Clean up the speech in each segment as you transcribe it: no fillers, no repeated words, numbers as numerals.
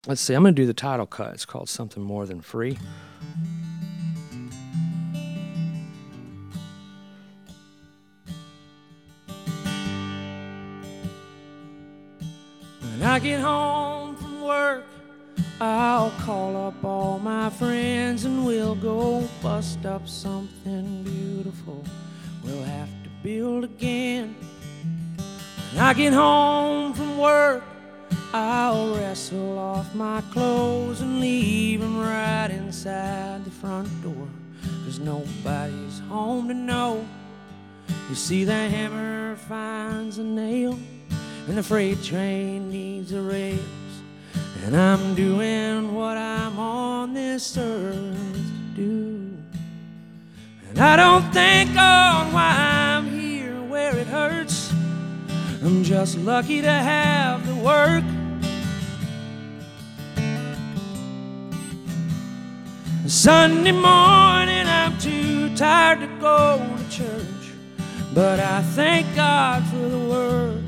Let's see, I'm going to do the title cut. It's called Something More Than Free. When I get home from work, I'll call up all my friends and we'll go bust up something beautiful we'll have to build again. When I get home from work, I'll wrestle off my clothes and leave them right inside the front door, 'cause nobody's home to know. You see, the hammer finds a nail and the freight train needs the rails, and I'm doing what I'm on this earth to do. And I don't think on why I'm here where it hurts. I'm just lucky to have the work. Sunday morning I'm too tired to go to church, but I thank God for the work.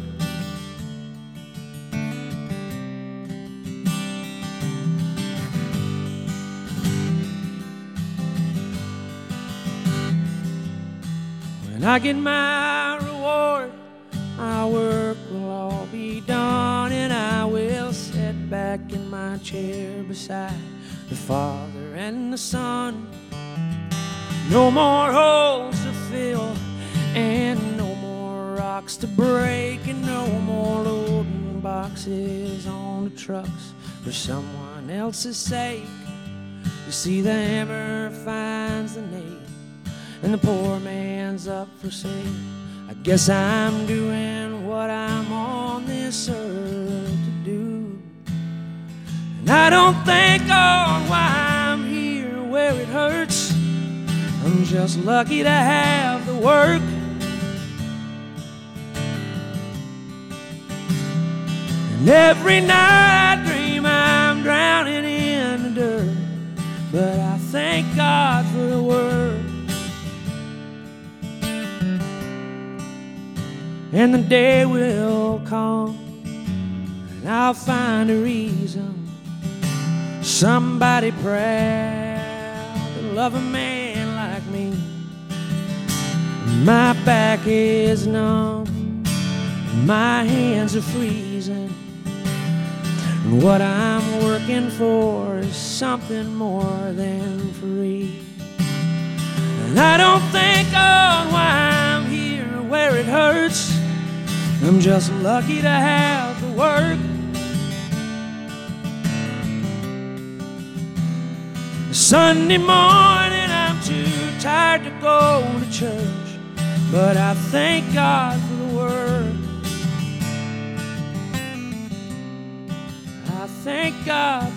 When I get my reward, my work will all be done, and I will sit back in my chair beside the Father and the Son. No more holes to fill, and no more rocks to break, and no more loading boxes on the trucks for someone else's sake. You see, the hammer finds the nail, and the poor man's up for sale. I guess I'm doing what I'm on this earth to do. And I don't think on why I'm here where it hurts. I'm just lucky to have the work. And every night I dream I'm drowning in the dirt, but I thank God for the work. And the day will come, and I'll find a reason. Somebody proud to love a man like me. My back is numb, my hands are freezing, and what I'm working for is something more than free. And I don't think on why I'm here where it hurts. I'm just lucky to have the work. Sunday morning I'm too tired to go to church, but I thank God for the work. I thank God